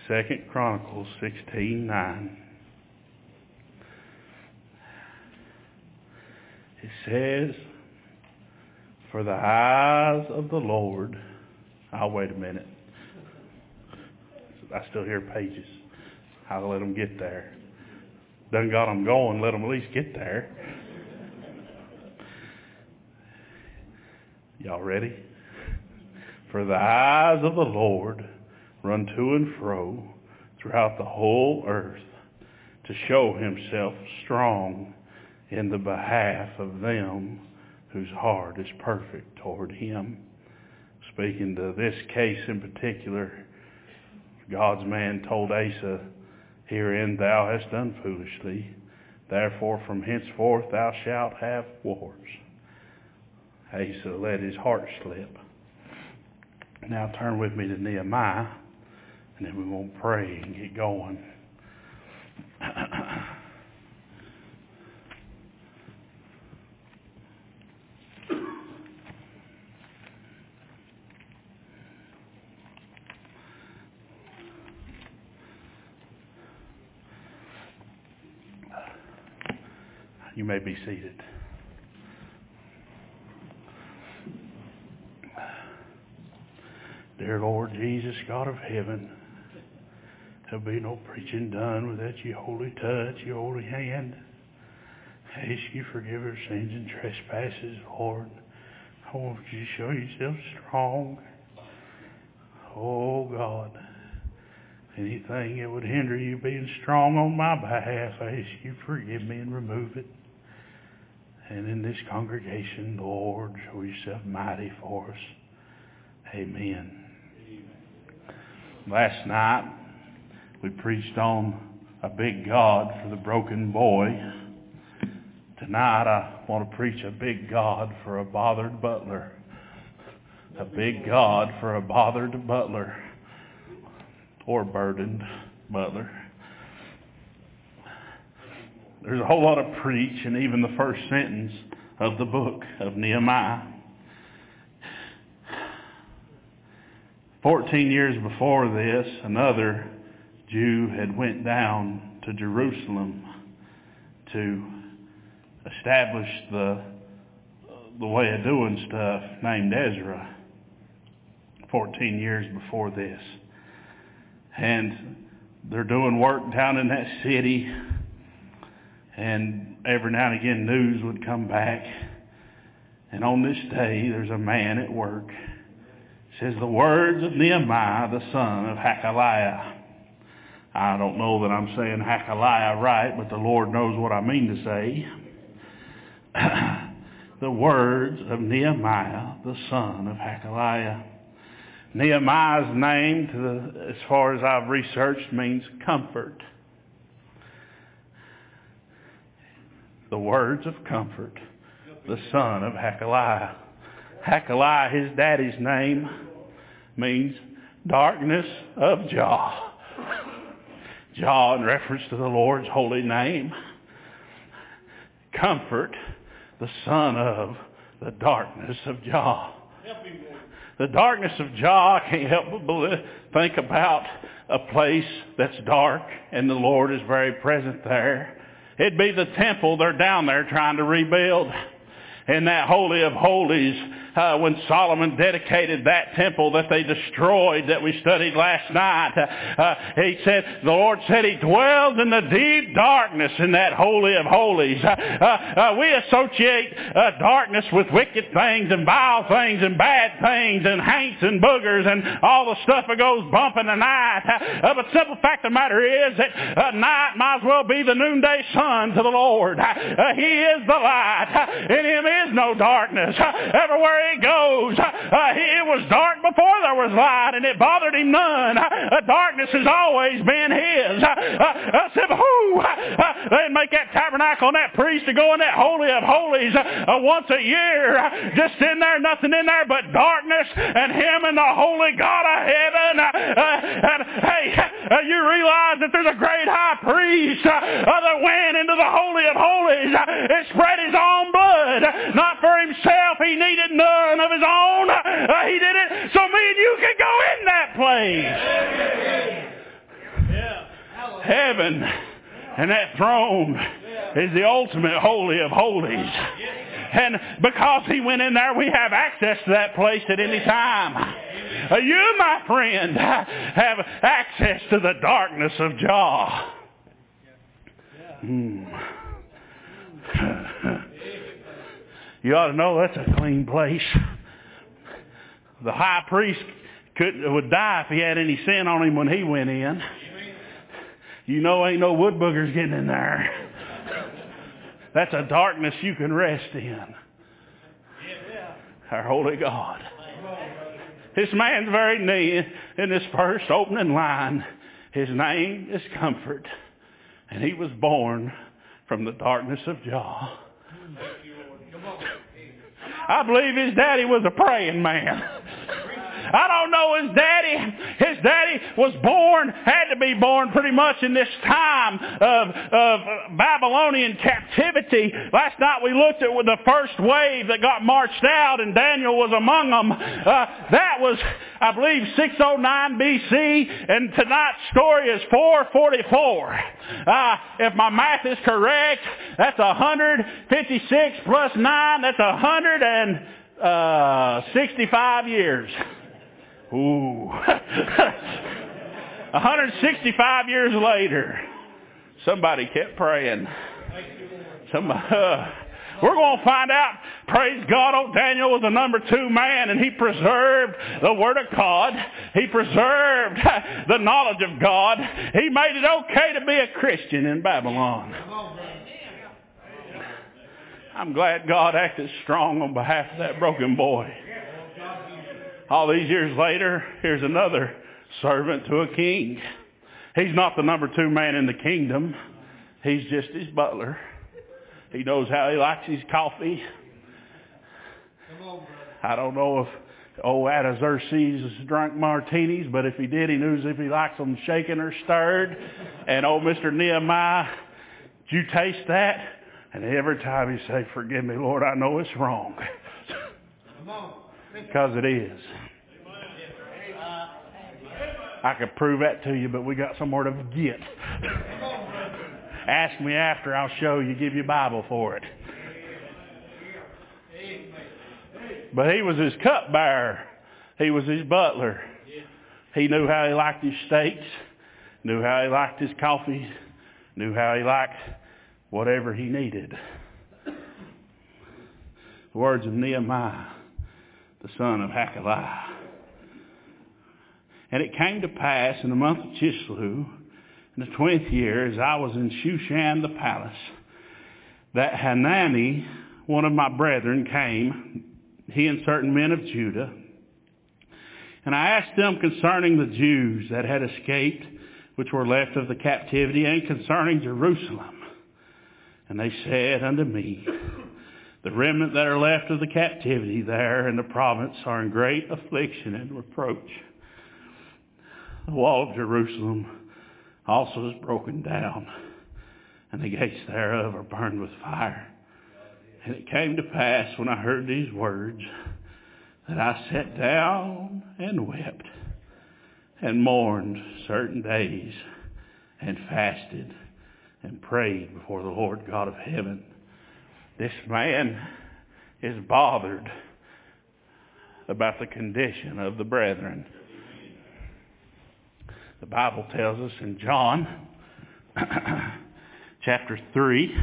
2 Chronicles 16:9. It says, for the eyes of the Lord... I'll wait a minute. I still hear pages. I'll let them get there. Done got them going, let them at least get there. Y'all ready? For the eyes of the Lord run to and fro throughout the whole earth to show himself strong in the behalf of them whose heart is perfect toward him. Speaking to this case in particular, God's man told Asa, herein thou hast done foolishly, therefore from henceforth thou shalt have wars. Asa let his heart slip. Now turn with me to Nehemiah, and then we're going to pray and get going. You may be seated. Dear Lord Jesus, God of heaven, there'll be no preaching done without your holy touch, your holy hand. I ask you forgive our sins and trespasses, Lord. I want you to show yourself strong. Oh God, anything that would hinder you being strong on my behalf, I ask you forgive me and remove it. And in this congregation, Lord, show yourself mighty for us. Amen. Last night, we preached on a big God for the broken boy. Tonight, I want to preach a big God for a bothered butler. A big God for a bothered butler. Or burdened butler. There's a whole lot of preach in even the first sentence of the book of Nehemiah. 14 years before this, another Jew had went down to Jerusalem to establish the way of doing stuff, named Ezra. 14 years before this. And they're doing work down in that city. And every now and again news would come back. And on this day there's a man at work. It says the words of Nehemiah, the son of Hakaliah. I don't know that I'm saying Hakaliah right, but the Lord knows what I mean to say. The words of Nehemiah, the son of Hakaliah. Nehemiah's name, as far as I've researched, means comfort. The words of comfort, the son of Hakaliah. Hakaliah, his daddy's name, means darkness of Jah. Jah in reference to the Lord's holy name. Comfort, the son of the darkness of Jah. The darkness of Jah, I can't help but think about a place that's dark and the Lord is very present there. It'd be the temple they're down there trying to rebuild. In that Holy of Holies, when Solomon dedicated that temple that they destroyed that we studied last night, he said, the Lord said he dwells in the deep darkness in that Holy of Holies. We associate darkness with wicked things and vile things and bad things and haints and boogers and all the stuff that goes bump in the night. But the simple fact of the matter is that night might as well be the noonday sun to the Lord. He is the light. In him is no darkness. Everywhere he goes, it was dark before there was light, and it bothered him none. Darkness has always been his. They'd make that tabernacle and that priest to go in that Holy of Holies once a year, just in there, nothing in there but darkness, and him and the holy God of heaven. You realize that there's a great high priest that went into the Holy of Holies and spread his own blood. Not for himself. He needed none of his own. He did it so me and you can go in that place. Heaven and that throne is the ultimate holy of holies. And because he went in there, we have access to that place at any time. You, my friend, have access to the darkness of Jah. You ought to know that's a clean place. The high priest would die if he had any sin on him when he went in. You know ain't no wood boogers getting in there. That's a darkness you can rest in. Our holy God. This man's very name in this first opening line, his name is Comfort. And he was born from the darkness of Jah. I believe his daddy was a praying man. I don't know his daddy. His daddy was born, had to be born pretty much in this time of Babylonian captivity. Last night we looked at the first wave that got marched out, and Daniel was among them. That was, I believe, 609 BC, and tonight's story is 444. If my math is correct, that's 156 plus 9, that's 165 years. Ooh. 165 years later, somebody kept praying. We're going to find out, praise God, old Daniel was the number 2 man, and he preserved the Word of God. He preserved the knowledge of God. He made it okay to be a Christian in Babylon. I'm glad God acted strong on behalf of that broken boy. All these years later, here's another servant to a king. He's not the number 2 man in the kingdom. He's just his butler. He knows how he likes his coffee. I don't know if old Artaxerxes drank martinis, but if he did, he knew if he likes them shaken or stirred. And old Mr. Nehemiah, did you taste that? And every time he say, forgive me, Lord, I know it's wrong. Because it is. I could prove that to you, but we got somewhere to get. Ask me after, I'll show you, give you a Bible for it. But he was his cupbearer. He was his butler. He knew how he liked his steaks, knew how he liked his coffee, knew how he liked whatever he needed. The words of Nehemiah, the son of Hakaliah. And it came to pass in the month of Chislew, in the 20th year, as I was in Shushan the palace, that Hanani, one of my brethren, came, he and certain men of Judah. And I asked them concerning the Jews that had escaped, which were left of the captivity, and concerning Jerusalem. And they said unto me, the remnant that are left of the captivity there in the province are in great affliction and reproach. The wall of Jerusalem also is broken down, and the gates thereof are burned with fire. And it came to pass when I heard these words that I sat down and wept and mourned certain days and fasted and prayed before the Lord God of heaven. This man is bothered about the condition of the brethren. The Bible tells us in John chapter 3,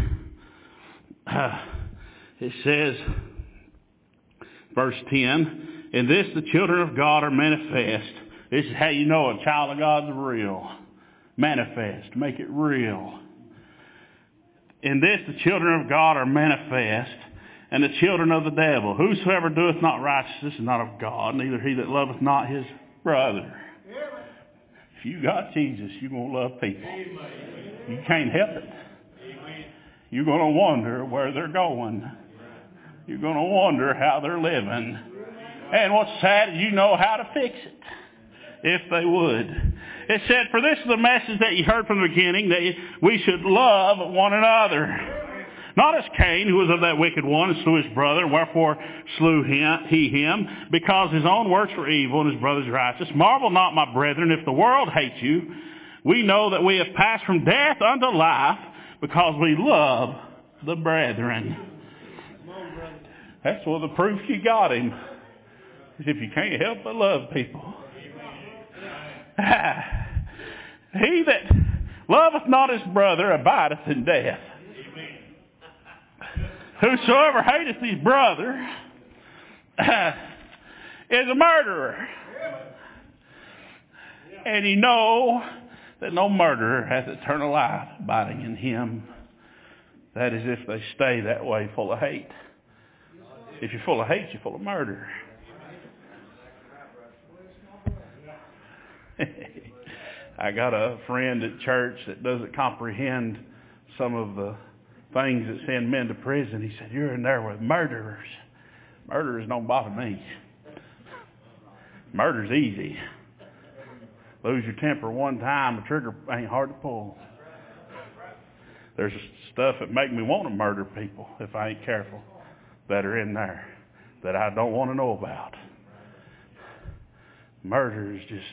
it says, verse 10, in this the children of God are manifest. This is how you know a child of God's real. Manifest. Make it real. In this the children of God are manifest, and the children of the devil. Whosoever doeth not righteousness is not of God, neither he that loveth not his brother. If you got Jesus, you're going to love people. You can't help it. You're going to wonder where they're going. You're going to wonder how they're living. And what's sad is you know how to fix it, if they would. It said, for this is the message that you heard from the beginning, that we should love one another. Not as Cain, who was of that wicked one, and slew his brother, wherefore slew he him, because his own works were evil and his brother's righteous. Marvel not, my brethren, if the world hates you. We know that we have passed from death unto life because we love the brethren. That's one of the proofs you got him. Is if you can't help but love people. He that loveth not his brother abideth in death. Whosoever hateth his brother is a murderer. And you know that no murderer hath eternal life abiding in him. That is if they stay that way, full of hate. If you're full of hate, you're full of murder. I got a friend at church that doesn't comprehend some of the things that send men to prison. He said, you're in there with murderers. Murderers don't bother me. Murder's easy. Lose your temper one time, the trigger ain't hard to pull. There's stuff that make me want to murder people if I ain't careful that are in there that I don't want to know about. Murder is just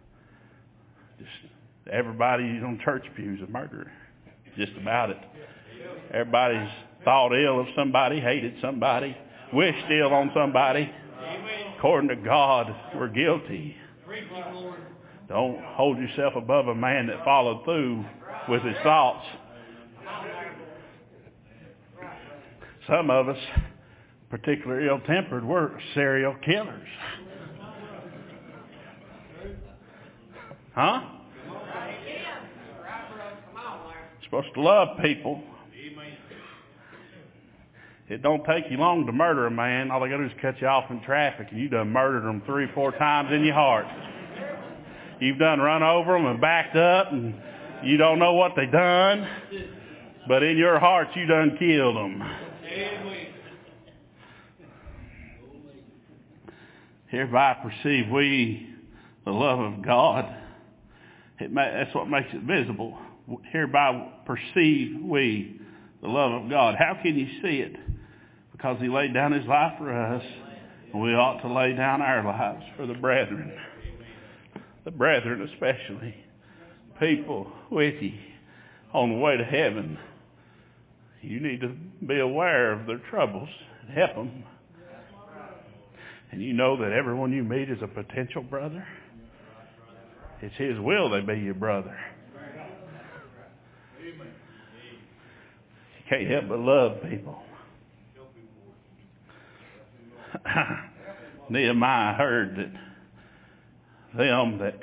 everybody on church pews a murderer. Just about it. Everybody's thought ill of somebody, hated somebody, wished ill on somebody. According to God, we're guilty. Don't hold yourself above a man that followed through with his thoughts. Some of us, particularly ill-tempered, we're serial killers. Huh? You're supposed to love people. It don't take you long to murder a man. All they got to do is cut you off in traffic, and you done murdered them 3 or 4 times in your heart. You've done run over them and backed up, and you don't know what they done, but in your heart you done killed them. Hereby perceive we the love of God. That's what makes it visible. Hereby perceive we the love of God. How can you see it? Because he laid down his life for us, and we ought to lay down our lives for the brethren. The brethren especially. People with you on the way to heaven. You need to be aware of their troubles and help them. And you know that everyone you meet is a potential brother. It's his will they be your brother. You can't help but love people. Nehemiah heard that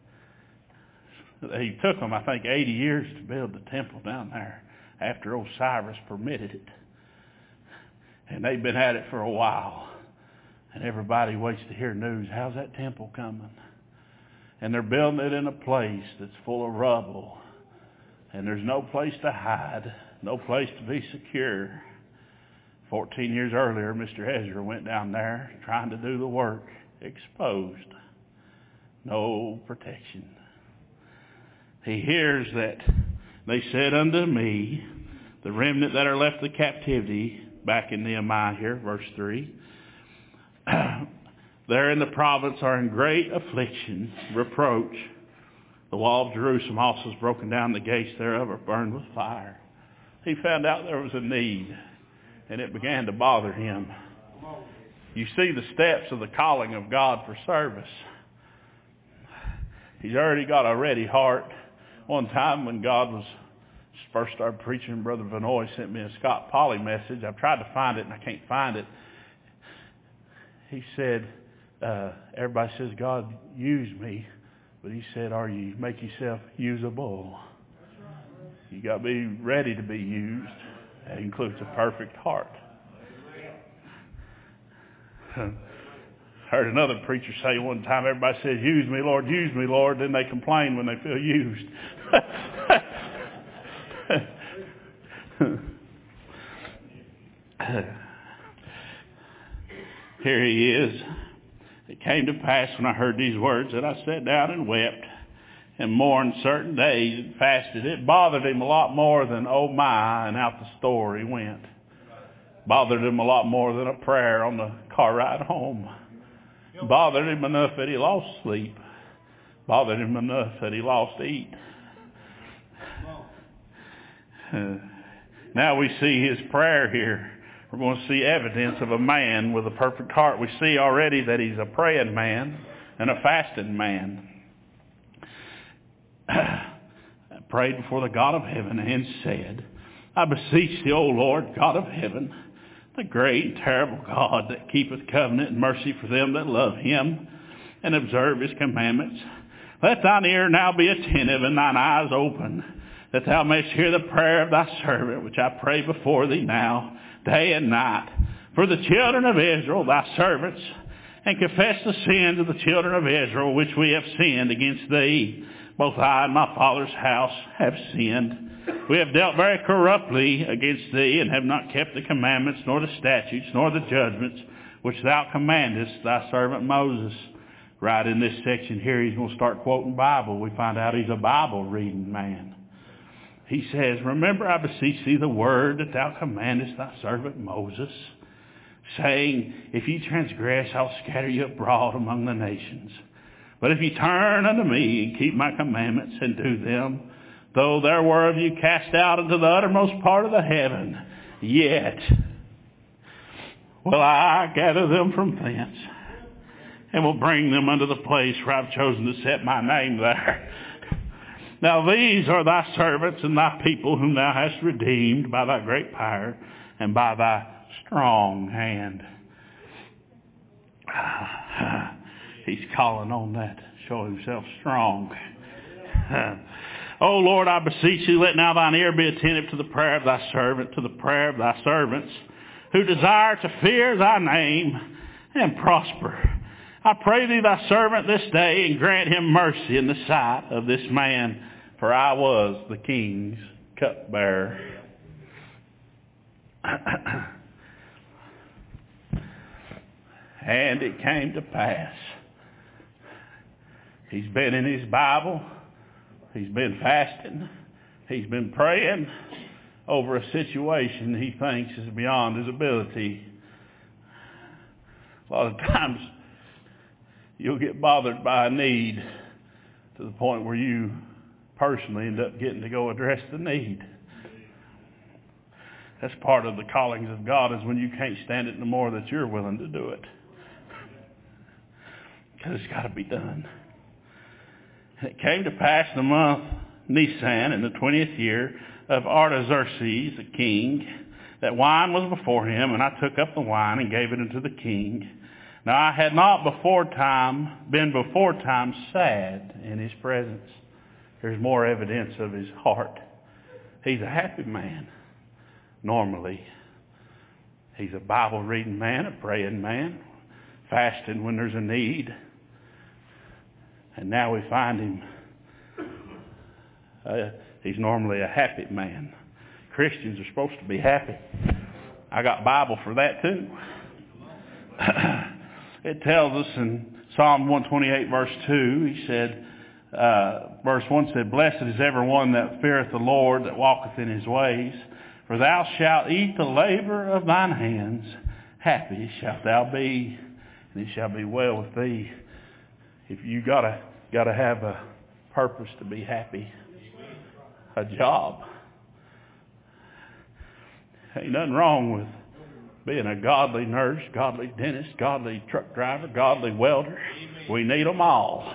he took them, I think, 80 years to build the temple down there after old Cyrus permitted it. And they've been at it for a while. And everybody waits to hear news. How's that temple coming? And they're building it in a place that's full of rubble. And there's no place to hide, no place to be secure. 14 years earlier, Mr. Ezra went down there trying to do the work, exposed. No protection. He hears that they said unto me, the remnant that are left of captivity, back in Nehemiah here, verse 3, there in the province are in great affliction, reproach. The wall of Jerusalem also is broken down, the gates thereof are burned with fire. He found out there was a need, and it began to bother him. You see the steps of the calling of God for service. He's already got a ready heart. One time when God was first started preaching, Brother Vanoy sent me a Scott Polly message. I've tried to find it and I can't find it. He said, everybody says, God used me. But he said, make yourself usable. You got to be ready to be used. That includes a perfect heart. Heard another preacher say one time, everybody says, use me, Lord, then they complain when they feel used. Here he is. It came to pass when I heard these words that I sat down and wept and mourned certain days and fasted. It bothered him a lot more than, oh my, and out the store he went. Bothered him a lot more than a prayer on the car ride home. Bothered him enough that he lost sleep. Bothered him enough that he lost eat. Now we see his prayer here. We're going to see evidence of a man with a perfect heart. We see already that he's a praying man and a fasting man. Prayed before the God of heaven and said, I beseech thee, O Lord, God of heaven, the great and terrible God that keepeth covenant and mercy for them that love him and observe his commandments. Let thine ear now be attentive and thine eyes open, that thou mayest hear the prayer of thy servant, which I pray before thee now, day and night, for the children of Israel, thy servants, and confess the sins of the children of Israel, which we have sinned against thee. Both I and my father's house have sinned. We have dealt very corruptly against thee, and have not kept the commandments, nor the statutes, nor the judgments, which thou commandest thy servant Moses. Right in this section here, he's going to start quoting Bible. We find out he's a Bible-reading man. He says, Remember, I beseech thee, the word that thou commandest thy servant Moses, saying, If ye transgress, I'll scatter you abroad among the nations. But if ye turn unto me and keep my commandments and do them, though there were of you cast out into the uttermost part of the heaven, yet will I gather them from thence, and will bring them unto the place where I've chosen to set my name there. Now these are thy servants and thy people whom thou hast redeemed by thy great power and by thy strong hand. He's calling on that, show himself strong. O Lord, I beseech thee, let now thine ear be attentive to the prayer of thy servant, to the prayer of thy servants, who desire to fear thy name and prosper. I pray thee, thy servant, this day, and grant him mercy in the sight of this man, for I was the king's cupbearer. And it came to pass. He's been in his Bible. He's been fasting. He's been praying over a situation he thinks is beyond his ability. A lot of times you'll get bothered by a need to the point where you personally end up getting to go address the need. That's part of the callings of God, is when you can't stand it no more, that you're willing to do it. Because it's got to be done. And it came to pass in the month Nisan, in the 20th year of Artaxerxes, the king, that wine was before him, and I took up the wine and gave it unto the king. Now I had not been before time sad in his presence. There's more evidence of his heart. He's a happy man, normally. He's a Bible-reading man, a praying man, fasting when there's a need. And now we find him, he's normally a happy man. Christians are supposed to be happy. I got Bible for that too. It tells us in Psalm 128 verse 2, he said, verse 1 said, Blessed is every one that feareth the Lord, that walketh in his ways. For thou shalt eat the labor of thine hands. Happy shalt thou be, and it shall be well with thee. If you gotta have a purpose to be happy, a job. Ain't nothing wrong with being a godly nurse, godly dentist, godly truck driver, godly welder. We need them all.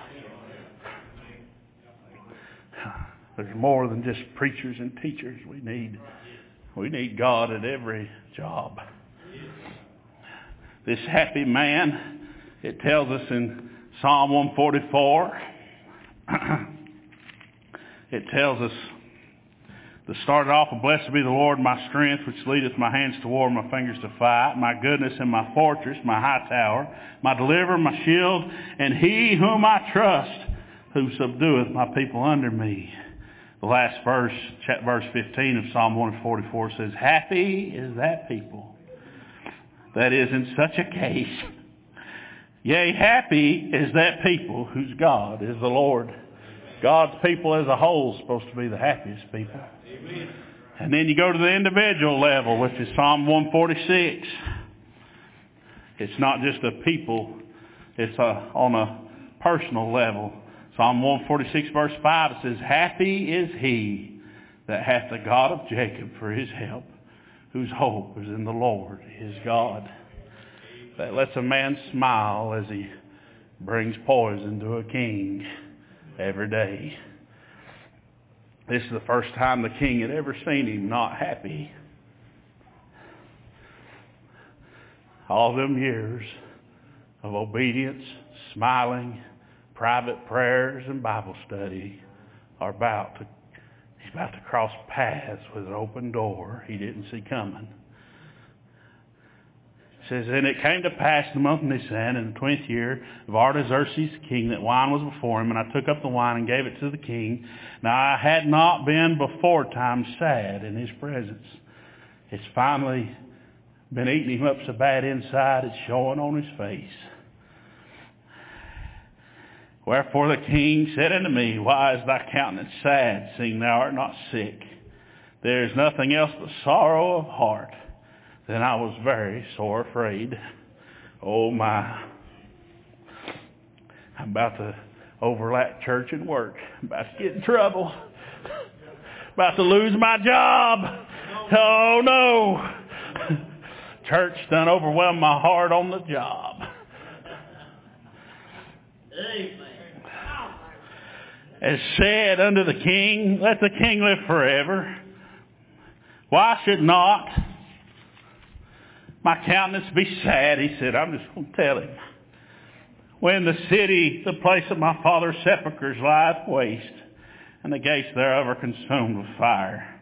There's more than just preachers and teachers. We need God at every job. This happy man, it tells us in Psalm 144, it tells us, to start it off, blessed be the Lord my strength, which leadeth my hands to war, my fingers to fight, my goodness and my fortress, my high tower, my deliverer, my shield, and he whom I trust, who subdueth my people under me. The last verse, verse 15 of Psalm 144 says, Happy is that people that is in such a case. Yea, happy is that people whose God is the Lord. God's people as a whole is supposed to be the happiest people. Amen. And then you go to the individual level, which is Psalm 146. It's not just a people, it's on a personal level. Psalm 146 verse 5, it says, Happy is he that hath the God of Jacob for his help, whose hope is in the Lord his God. That lets a man smile as he brings poison to a king every day. This is the first time the king had ever seen him not happy. All them years of obedience, smiling, private prayers, and Bible study are he's about to cross paths with an open door he didn't see coming. It says, and it came to pass in the month of Nisan, in the 20th year of Artaxerxes king, that wine was before him, and I took up the wine and gave it to the king. Now I had not been before time sad in his presence. It's finally been eating him up so bad inside, it's showing on his face. Wherefore the king said unto me, why is thy countenance sad, seeing thou art not sick? There is nothing else but sorrow of heart. Then I was very sore afraid. Oh my. I'm about to overlap church and work. I'm about to get in trouble. About to lose my job. Oh no. Church done overwhelmed my heart on the job. As said unto the king, let the king live forever. Why should not my countenance be sad? He said, I'm just going to tell him. When the city, the place of my father's sepulchres, lieth waste, and the gates thereof are consumed with fire,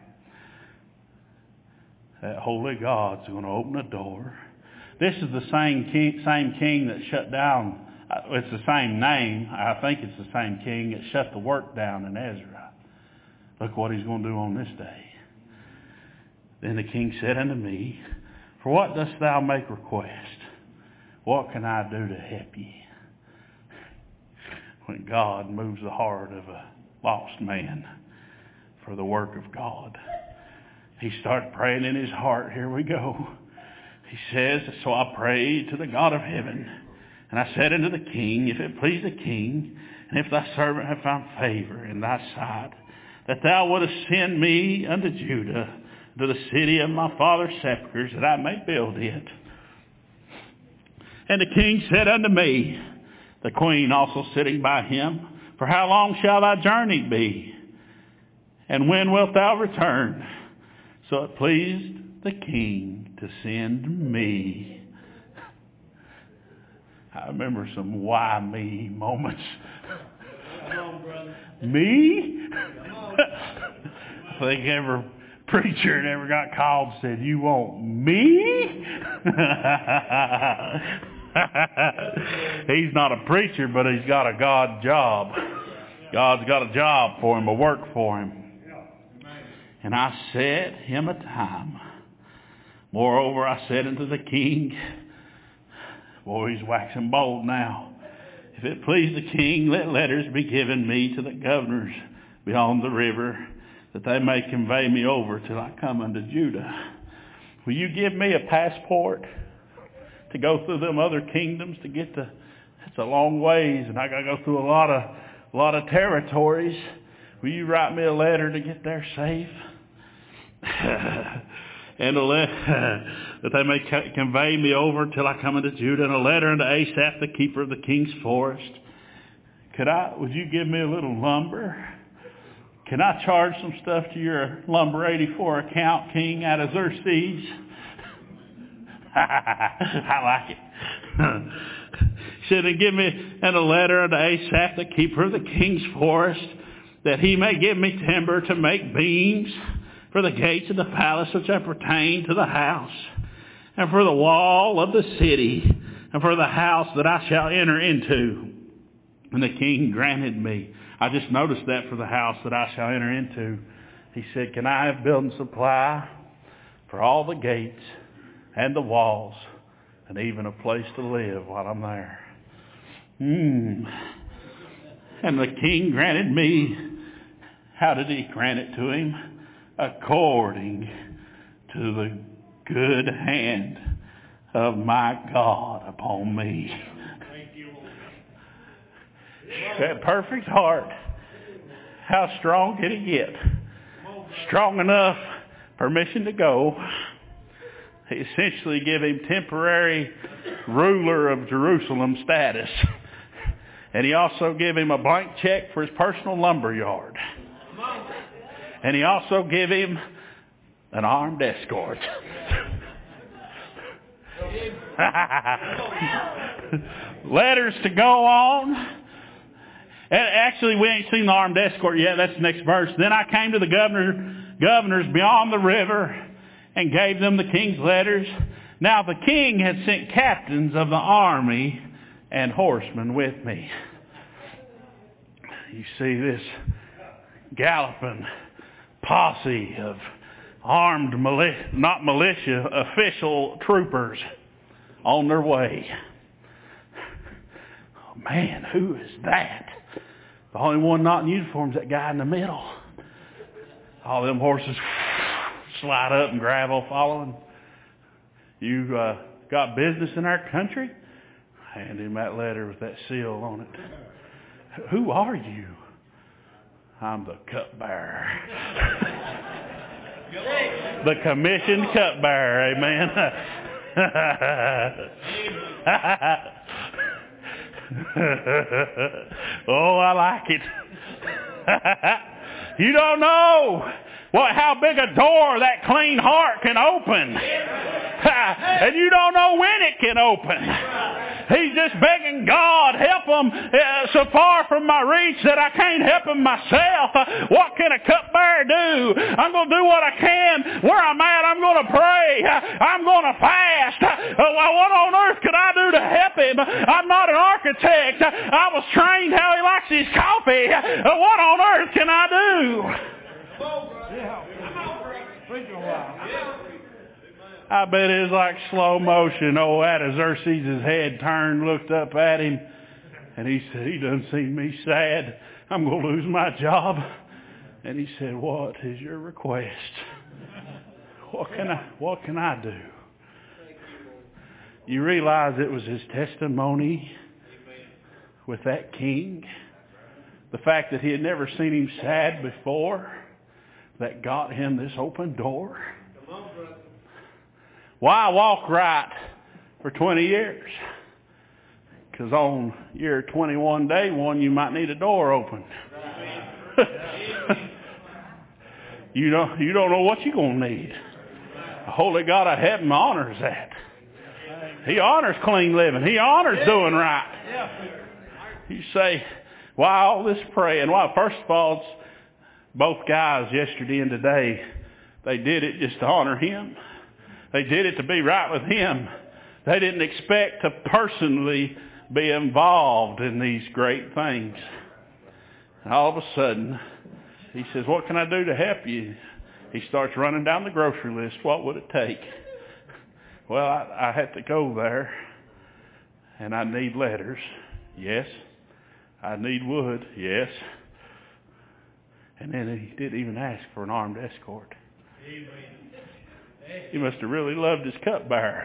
that holy God's going to open a door. This is the same king that shut down. It's the same name. I think it's the same king that shut the work down in Ezra. Look what he's going to do on this day. Then the king said unto me, for what dost thou make request? What can I do to help ye? When God moves the heart of a lost man for the work of God. He started praying in his heart. Here we go. He says, so I prayed to the God of heaven. And I said unto the king, if it please the king, and if thy servant have found favor in thy sight, that thou wouldest send me unto Judah, to the city of my father's sepulchres, that I may build it. And the king said unto me, the queen also sitting by him, for how long shall thy journey be? And when wilt thou return? So it pleased the king to send me. I remember some why me moments. Come on, brother. Me? Come on. I think every preacher that ever got called said, you want me? He's not a preacher, but he's got a God job. God's got a job for him, a work for him. And I set him a time. Moreover, I said unto the king, boy, he's waxing bold now. If it please the king, let letters be given me to the governors beyond the river, that they may convey me over till I come unto Judah. Will you give me a passport to go through them other kingdoms to get to? It's a long ways, and I got to go through a lot of territories. Will you write me a letter to get there safe? And that they may convey me over till I come into Judah, and a letter unto Asaph, the keeper of the king's forest. Would you give me a little lumber? Can I charge some stuff to your lumber 84 account, King Artaxerxes? I like it. He said, and give me a letter unto Asaph, the keeper of the king's forest, that he may give me timber to make beams for the gates of the palace which appertain to the house, and for the wall of the city, and for the house that I shall enter into. And the king granted me. I just noticed that, for the house that I shall enter into. He said, can I have building supply for all the gates and the walls, and even a place to live while I'm there? And the king granted me. How did he grant it to him? According to the good hand of my God upon me. That perfect heart. How strong can it get? strong enough permission to go. He essentially gave him temporary ruler of Jerusalem status. And he also gave him a blank check for his personal lumber yard. And he also gave him an armed escort. Letters to go on. And actually, we ain't seen the armed escort yet. That's the next verse. Then I came to the governors beyond the river and gave them the king's letters. Now the king had sent captains of the army and horsemen with me. You see this galloping posse of armed, not militia, official troopers on their way. Oh man, who is that? The only one not in uniform is that guy in the middle. All them horses slide up and gravel following. You got business in our country? Hand him that letter with that seal on it. Who are you? I'm the cupbearer. The commissioned cupbearer, amen. Oh, I like it. You don't know how big a door that clean heart can open. And you don't know when it can open. He's just begging God, help him so far from my reach that I can't help him myself. What can a cupbearer do? I'm going to do what I can. Where I'm at, I'm going to pray. I'm going to fast. What on earth could I do to help him? I'm not an architect. I was trained how he likes his coffee. What on earth can I do? I bet it was like slow motion. Old Artaxerxes' his head turned, looked up at him, and he said, he doesn't see me sad. I'm going to lose my job. And he said, what is your request? What can I do? You realize it was his testimony with that king? The fact that he had never seen him sad before, that got him this open door. Why walk right for 20 years? Because on year 21, day one, you might need a door open. You don't know what you're going to need. The Holy God of heaven honors that. He honors clean living. He honors doing right. You say, why all this praying? Well, first of all, it's both guys yesterday and today, they did it just to honor him. They did it to be right with him. They didn't expect to personally be involved in these great things. And all of a sudden, he says, what can I do to help you? He starts running down the grocery list. What would it take? Well, I had to go there, and I need letters. Yes. I need wood. Yes. And then he didn't even ask for an armed escort. Amen. He must have really loved his cupbearer.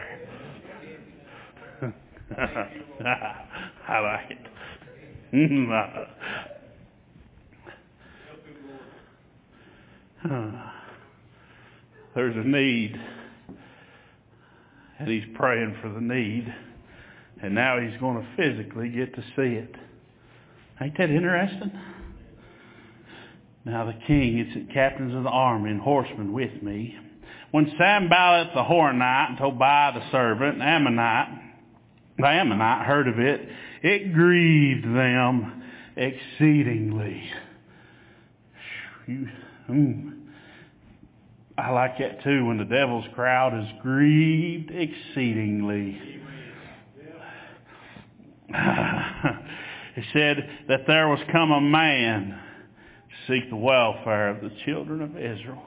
I like it. There's a need, and he's praying for the need, and now he's going to physically get to see it. Ain't that interesting? Now the king had sent captains of the army and horsemen with me. When Sanballat the Horonite and Tobiah the servant, the Ammonite, heard of it, it grieved them exceedingly. I like that too, when the devil's crowd is grieved exceedingly. It said that there was come a man to seek the welfare of the children of Israel.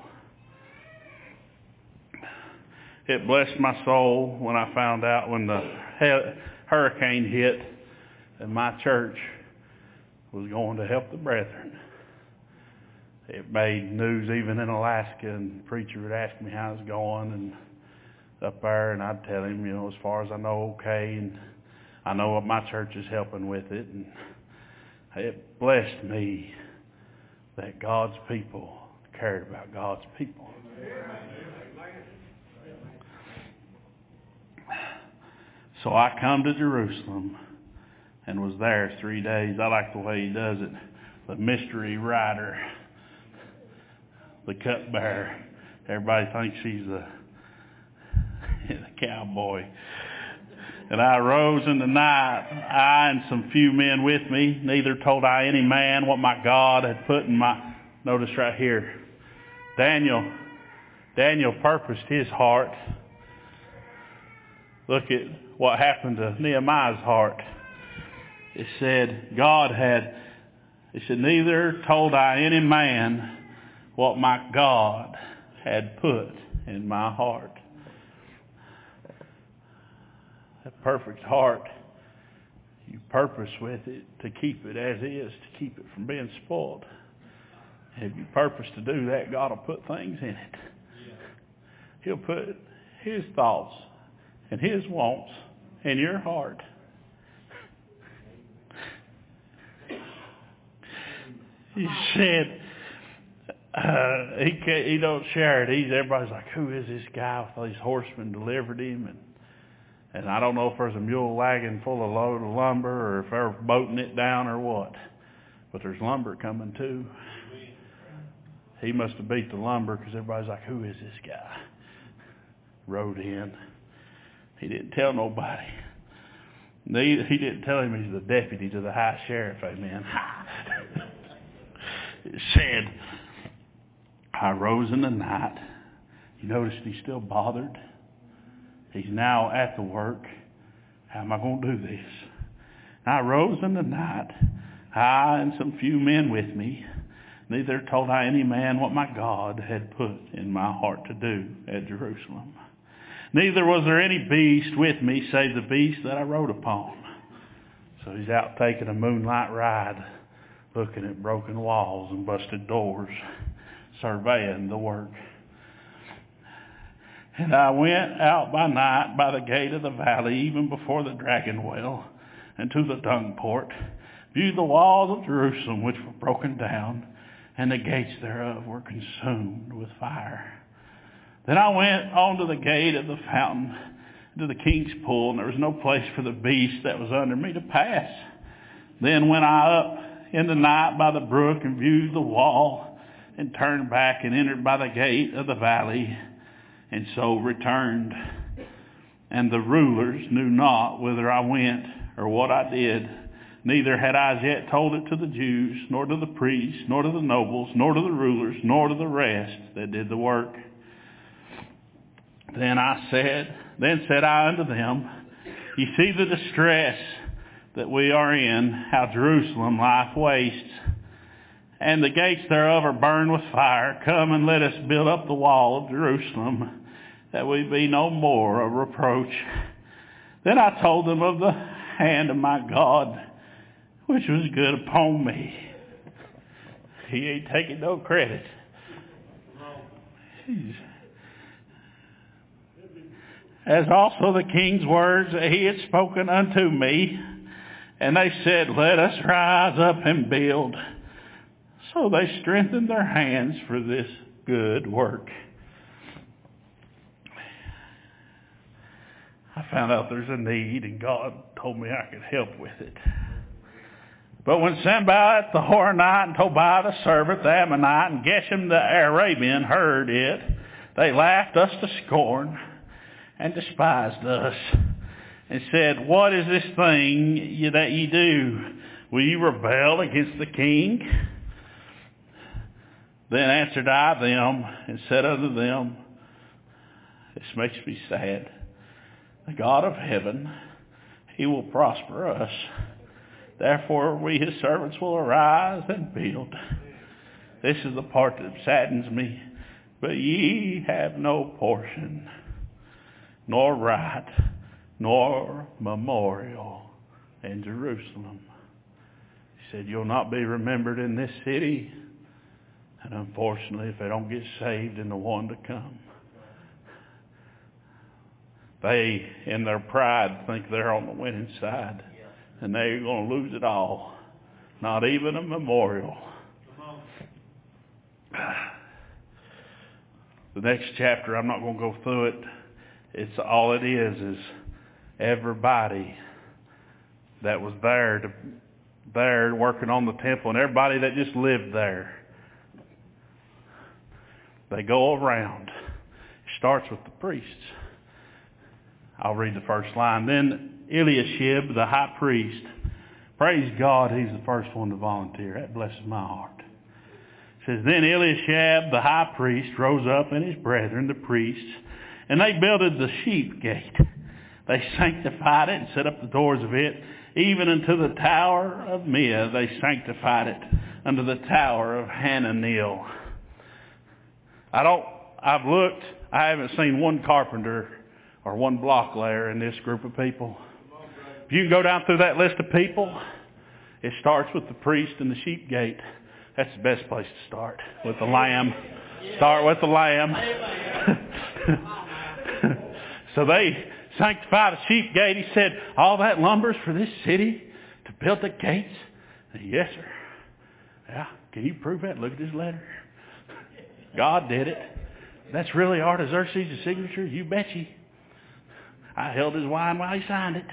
It blessed my soul when I found out when the hurricane hit and my church was going to help the brethren. It made news even in Alaska, and the preacher would ask me how it's going and up there, and I'd tell him, as far as I know, okay, and I know what my church is helping with it, and it blessed me that God's people cared about God's people. So I come to Jerusalem and was there 3 days. I like the way he does it. The mystery rider, the cupbearer. Everybody thinks he's the cowboy. And I arose in the night, I and some few men with me. Neither told I any man what my God had put in my... Notice right here. Daniel purposed his heart. Look at what happened to Nehemiah's heart. It said, neither told I any man what my God had put in my heart. That perfect heart, you purpose with it to keep it as is, to keep it from being spoiled. And if you purpose to do that, God will put things in it. He'll put His thoughts and His wants in your heart. He said, he don't share it. Everybody's like, who is this guy with all these horsemen delivered him? And I don't know if there's a mule wagon full of load of lumber or if they're boating it down or what. But there's lumber coming too. He must have beat the lumber because everybody's like, who is this guy? Rode in. He didn't tell nobody. He didn't tell him he's the deputy to the high sheriff. Amen. It said, I rose in the night. You notice he's still bothered. He's now at the work. How am I going to do this? I rose in the night, I and some few men with me. Neither told I any man what my God had put in my heart to do at Jerusalem. Neither was there any beast with me save the beast that I rode upon. So he's out taking a moonlight ride, looking at broken walls and busted doors, surveying the work. And I went out by night by the gate of the valley, even before the dragon well, and to the dung port, viewed the walls of Jerusalem which were broken down, and the gates thereof were consumed with fire. Then I went on to the gate of the fountain, to the king's pool, and there was no place for the beast that was under me to pass. Then went I up in the night by the brook and viewed the wall, and turned back and entered by the gate of the valley, and so returned. And the rulers knew not whither I went or what I did. Neither had I as yet told it to the Jews, nor to the priests, nor to the nobles, nor to the rulers, nor to the rest that did the work. Then said I unto them, ye see the distress that we are in, how Jerusalem lieth waste, and the gates thereof are burned with fire. Come and let us build up the wall of Jerusalem, that we be no more a reproach. Then I told them of the hand of my God, which was good upon me. He ain't taking no credit. As also the king's words that he had spoken unto me. And they said, let us rise up and build. So they strengthened their hands for this good work. I found out there's a need, and God told me I could help with it. But when Sanballat the Horonite and Tobiah the servant, the Ammonite, and Geshem the Arabian heard it, they laughed us to scorn and despised us, and said, what is this thing that ye do? Will you rebel against the king? Then answered I them, and said unto them, this makes me sad. The God of heaven, he will prosper us. Therefore we his servants will arise and build. This is the part that saddens me. But ye have no portion, nor right, nor memorial in Jerusalem. He said, you'll not be remembered in this city. And unfortunately, if they don't get saved in the one to come, they, in their pride, think they're on the winning side. And they're going to lose it all. Not even a memorial. The next chapter, I'm not going to go through it. It's all it is everybody that was there working on the temple, and everybody that just lived there. They go around. It starts with the priests. I'll read the first line. Then Eliashib, the high priest, praise God, he's the first one to volunteer. That blesses my heart. It says, then Eliashib, the high priest, rose up, and his brethren, the priests, and they builded the sheep gate. They sanctified it and set up the doors of it, even unto the tower of Mia. They sanctified it unto the tower of Hananeel. I've looked, I haven't seen one carpenter or one block layer in this group of people. If you can go down through that list of people, it starts with the priest and the sheep gate. That's the best place to start, with the lamb. Start with the lamb. So they sanctified the sheep gate. He said, all that lumber's for this city to build the gates? Yes, sir. Yeah, can you prove that? Look at this letter. God did it. That's really Artaxerxes' signature? You betcha. I held his wine while he signed it.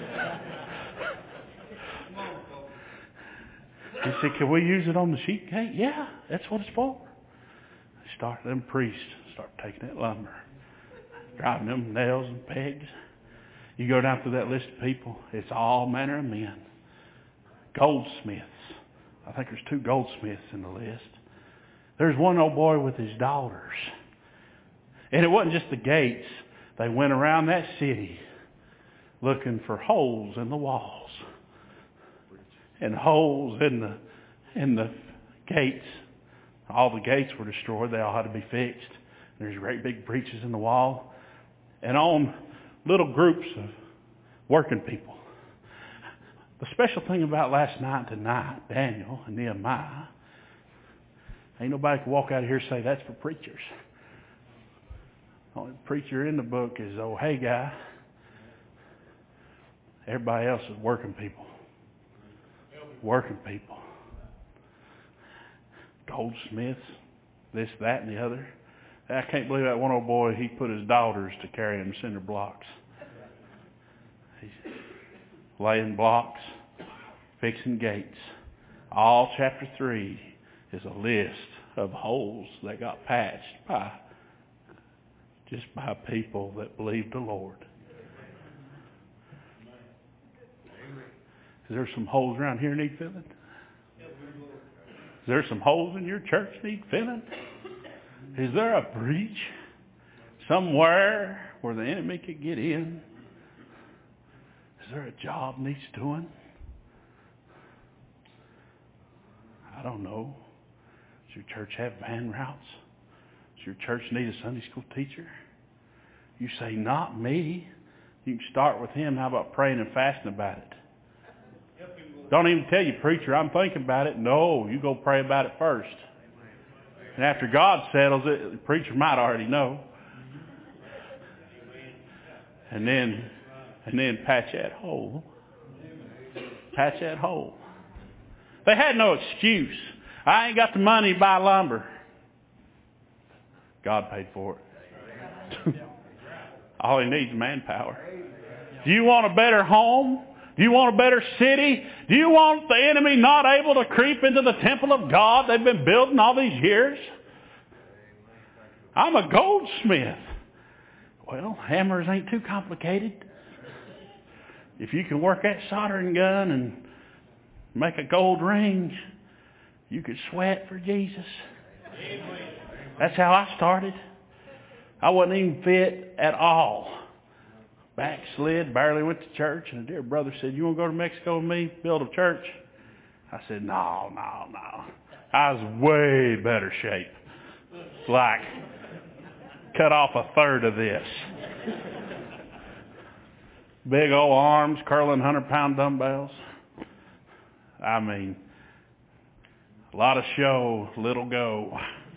He said, can we use it on the sheep gate? Yeah, that's what it's for. Them priests start taking that lumber, driving them nails and pegs. You go down through that list of people, it's all manner of men. Goldsmiths. I think there's 2 goldsmiths in the list. There's one old boy with his daughters. And it wasn't just the gates. They went around that city looking for holes in the walls and holes in the gates. All the gates were destroyed. They all had to be fixed. There's great big breaches in the wall. And on little groups of working people. The special thing about last night tonight, Daniel and Nehemiah, ain't nobody can walk out of here and say that's for preachers. The only preacher in the book is old Haggai. Everybody else is working people. Working people. Goldsmiths, this, that, and the other. I can't believe that one old boy, he put his daughters to carry him cinder blocks. He's laying blocks, fixing gates. All chapter 3 is a list of holes that got patched by people that believed the Lord. Is there some holes around here need filling? Is there some holes in your church need filling? Is there a breach somewhere where the enemy could get in? Is there a job needs doing? I don't know. Does your church have van routes? Does your church need a Sunday school teacher? You say, not me. You can start with him. How about praying and fasting about it? Don't even tell you, preacher, I'm thinking about it. No, you go pray about it first. And after God settles it, the preacher might already know. And then patch that hole. Patch that hole. They had no excuse. I ain't got the money to buy lumber. God paid for it. All he needs is manpower. Do you want a better home? Do you want a better city? Do you want the enemy not able to creep into the temple of God they've been building all these years? I'm a goldsmith. Well, hammers ain't too complicated. If you can work that soldering gun and make a gold ring, you could sweat for Jesus. That's how I started. I wasn't even fit at all. Backslid, barely went to church, and a dear brother said, you want to go to Mexico with me, build a church? I said, no. I was way better shape. Like, cut off a third of this. Big old arms, curling 100-pound dumbbells. I mean, a lot of show, little go.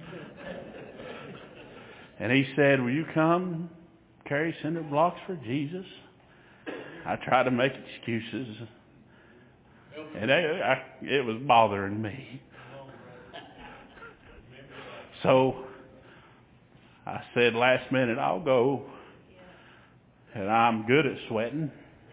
And he said, will you come carry cinder blocks for Jesus? I tried to make excuses. And it was bothering me. So I said last minute, I'll go. And I'm good at sweating.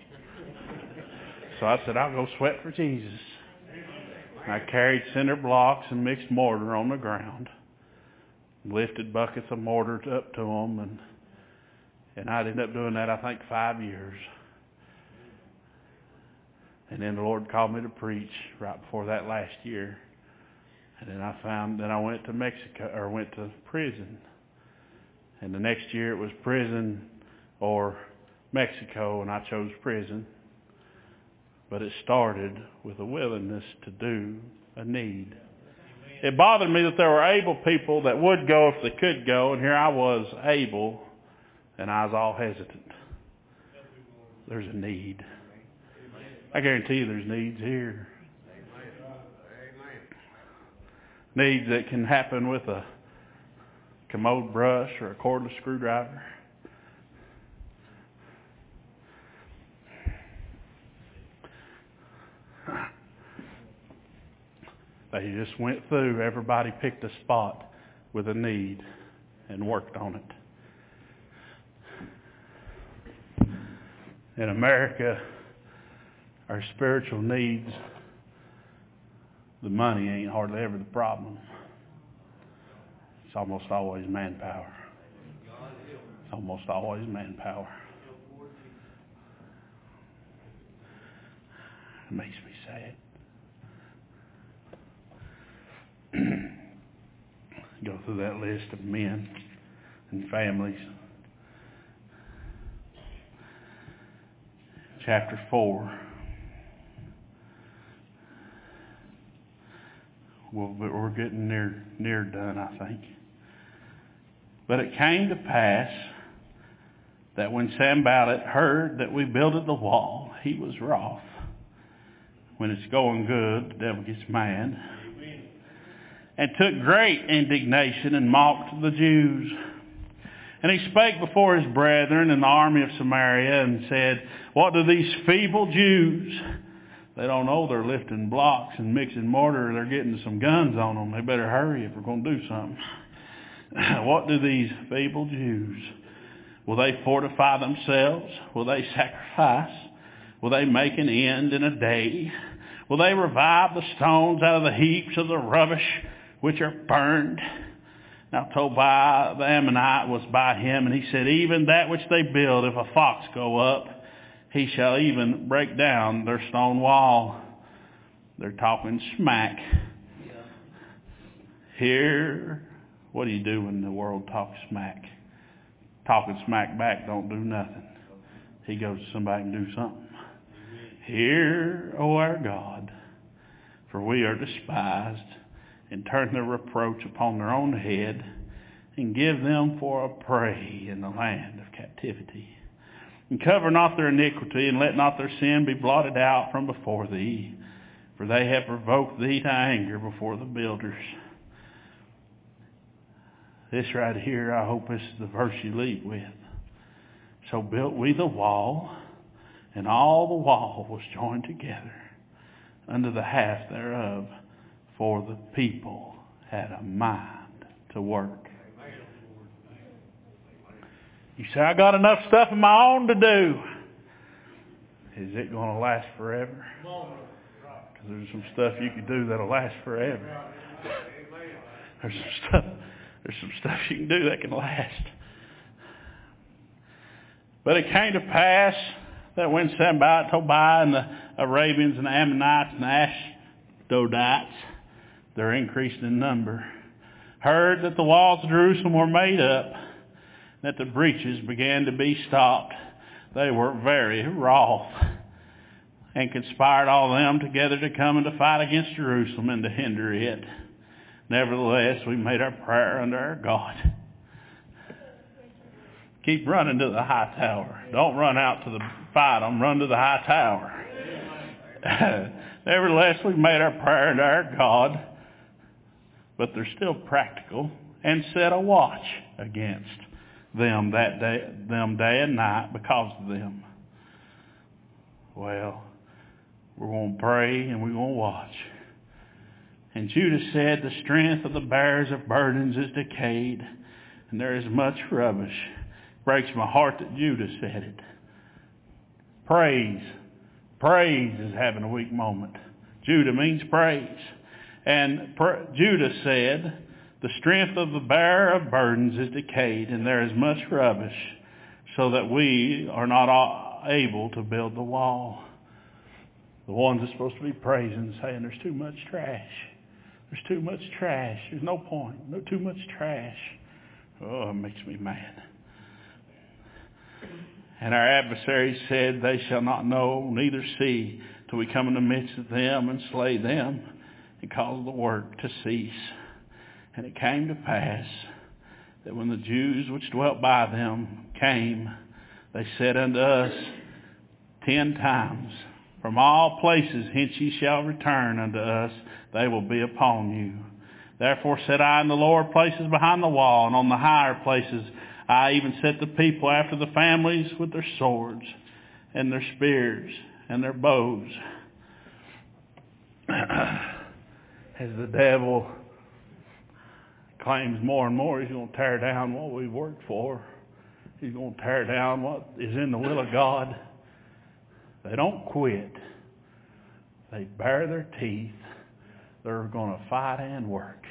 So I said, I'll go sweat for Jesus. I carried cinder blocks and mixed mortar on the ground. Lifted buckets of mortar up to them. And I'd end up doing that, I think, 5 years. And then the Lord called me to preach right before that last year. And then I went to Mexico, or went to prison. And the next year it was prison or Mexico, and I chose prison. But it started with a willingness to do a need. It bothered me that there were able people that would go if they could go, and here I was able, and I was all hesitant. There's a need. I guarantee you there's needs here. Needs that can happen with a commode brush or a cordless screwdriver. They just went through, everybody picked a spot with a need and worked on it. In America, our spiritual needs, the money ain't hardly ever the problem. It's almost always manpower. It's almost always manpower. It makes me sad. Go through that list of men and families. Chapter 4. We're getting near done, I think. But it came to pass that when Sanballat heard that we builded the wall, he was wroth. When it's going good, the devil gets mad. And took great indignation and mocked the Jews. And he spake before his brethren in the army of Samaria and said, what do these feeble Jews? They don't know they're lifting blocks and mixing mortar. They're getting some guns on them. They better hurry if we're going to do something. What do these feeble Jews? Will they fortify themselves? Will they sacrifice? Will they make an end in a day? Will they revive the stones out of the heaps of the rubbish which are burned? Now Tobiah the Ammonite was by him, and he said, even that which they build, if a fox go up, he shall even break down their stone wall. They're talking smack. Here, what do you do when the world talks smack? Talking smack back don't do nothing. He goes to somebody and do something. Hear, O our God, for we are despised, and turn their reproach upon their own head, and give them for a prey in the land of captivity. And cover not their iniquity, and let not their sin be blotted out from before thee, for they have provoked thee to anger before the builders. This right here, I hope this is the verse you leave with. So built we the wall, and all the wall was joined together under the half thereof, for the people had a mind to work. You say, I got enough stuff of my own to do. Is it going to last forever? Because there's some stuff you can do that'll last forever. There's some stuff you can do that can last. But it came to pass that when Sanballat, Tobiah, and the Arabians, and the Ammonites, and the Ashdodites, they're increased in number, heard that the walls of Jerusalem were made up, that the breaches began to be stopped, they were very wroth, and conspired all them together to come and to fight against Jerusalem and to hinder it. Nevertheless, we made our prayer unto our God. Keep running to the high tower. Don't run out to the fight them. Run to the high tower. Nevertheless, we made our prayer unto our God, but they're still practical, and set a watch against them that day, day and night because of them. Well, we're going to pray and we're going to watch. And Judah said, the strength of the bearers of burdens is decayed. and there is much rubbish. Breaks my heart that Judah said it. Praise is having a weak moment. Judah means praise. And Judah said, the strength of the bearer of burdens is decayed, and there is much rubbish, so that we are not able to build the wall. The ones that's supposed to be praising, saying there's too much trash. There's too much trash. There's no point. No, too much trash. Oh, it makes me mad. And our adversary said, they shall not know, neither see, till we come in the midst of them and slay them, and cause the work to cease. And it came to pass that when the Jews which dwelt by them came, they said unto us 10 times, from all places hence ye shall return unto us, they will be upon you. Therefore said I in the lower places behind the wall, and on the higher places I even set the people after the families with their swords, and their spears, and their bows. As the devil claims more and more he's going to tear down what we've worked for. He's going to tear down what is in the will of God. They don't quit. They bare their teeth. They're going to fight and work.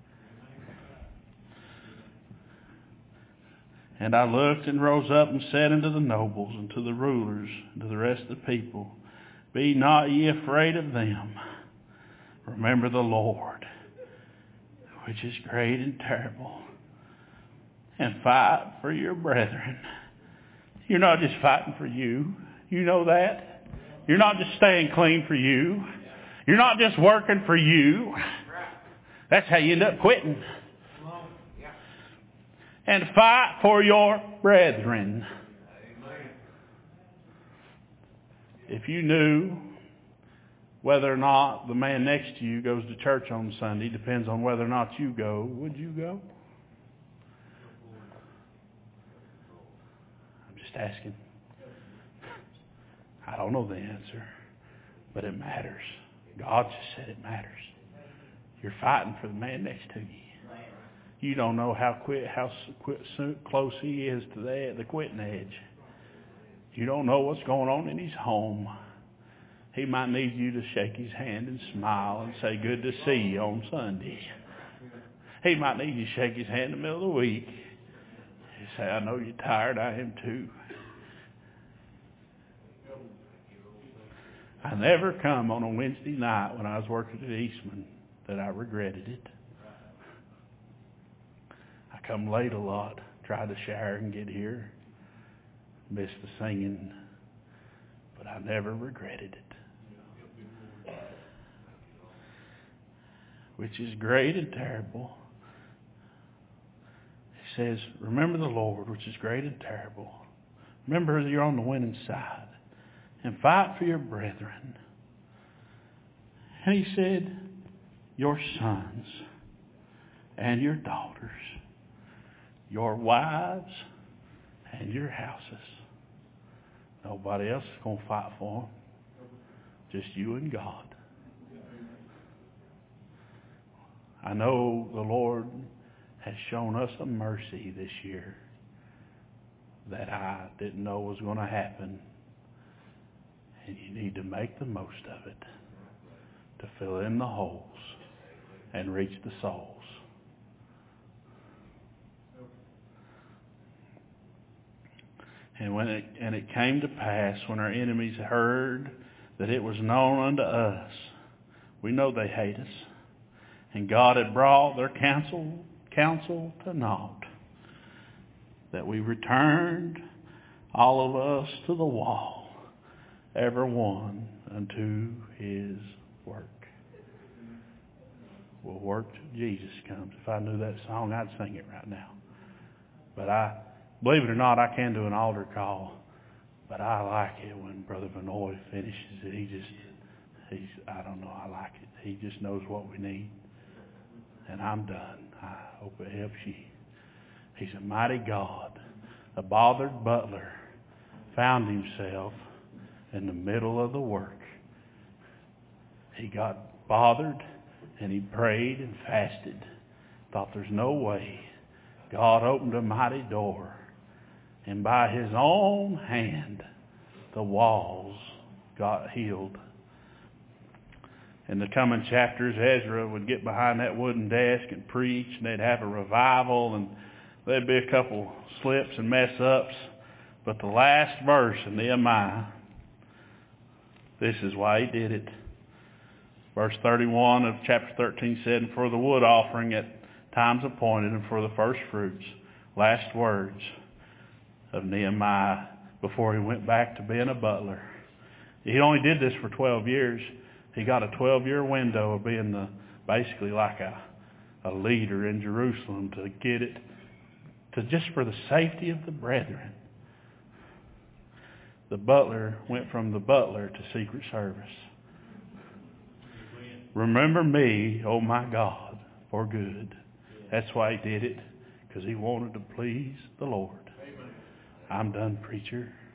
And I looked and rose up and said unto the nobles and to the rulers and to the rest of the people, be not ye afraid of them. Remember the Lord, which is great and terrible, and fight for your brethren. You're not just fighting for you. You know that. You're not just staying clean for you. You're not just working for you. That's how you end up quitting. And fight for your brethren. If you knew whether or not the man next to you goes to church on Sunday, depends on whether or not you go, would you go? I'm just asking. I don't know the answer, but it matters. God just said it matters. You're fighting for the man next to you. You don't know how close he is to the quitting edge. You don't know what's going on in his home. He might need you to shake his hand and smile and say, good to see you on Sunday. He might need you to shake his hand in the middle of the week. You say, I know you're tired. I am too. I never come on a Wednesday night when I was working at Eastman that I regretted it. I come late a lot, tried to shower and get here, missed the singing, but I never regretted it. Which is great and terrible. He says, remember the Lord, which is great and terrible. Remember that you're on the winning side. And fight for your brethren. And he said, your sons and your daughters, your wives and your houses. Nobody else is going to fight for them. Just you and God. I know the Lord has shown us a mercy this year that I didn't know was going to happen. And you need to make the most of it to fill in the holes and reach the souls. And it came to pass when our enemies heard that it was known unto us. We know they hate us. And God had brought their counsel to naught. That we returned, all of us, to the wall, every one unto his work. We'll work till Jesus comes. If I knew that song, I'd sing it right now. But believe it or not, I can do an altar call. But I like it when Brother Vanoy finishes it. I don't know, I like it. He just knows what we need. And I'm done. I hope it helps you. He's a mighty God. A bothered butler found himself in the middle of the work. He got bothered and he prayed and fasted. Thought there's no way God opened a mighty door, and by His own hand, the walls got healed. In the coming chapters, Ezra would get behind that wooden desk and preach, and they'd have a revival, and there'd be a couple slips and mess ups. But the last verse in Nehemiah, this is why he did it. Verse 31 of chapter 13 said, "And for the wood offering at times appointed, and for the first fruits," last words of Nehemiah before he went back to being a butler. He only did this for 12 years. He got a 12-year window of being basically like a leader in Jerusalem to get it to just for the safety of the brethren. The butler went from the butler to secret service. Remember me, oh my God, for good. That's why he did it, because he wanted to please the Lord. I'm done, preacher.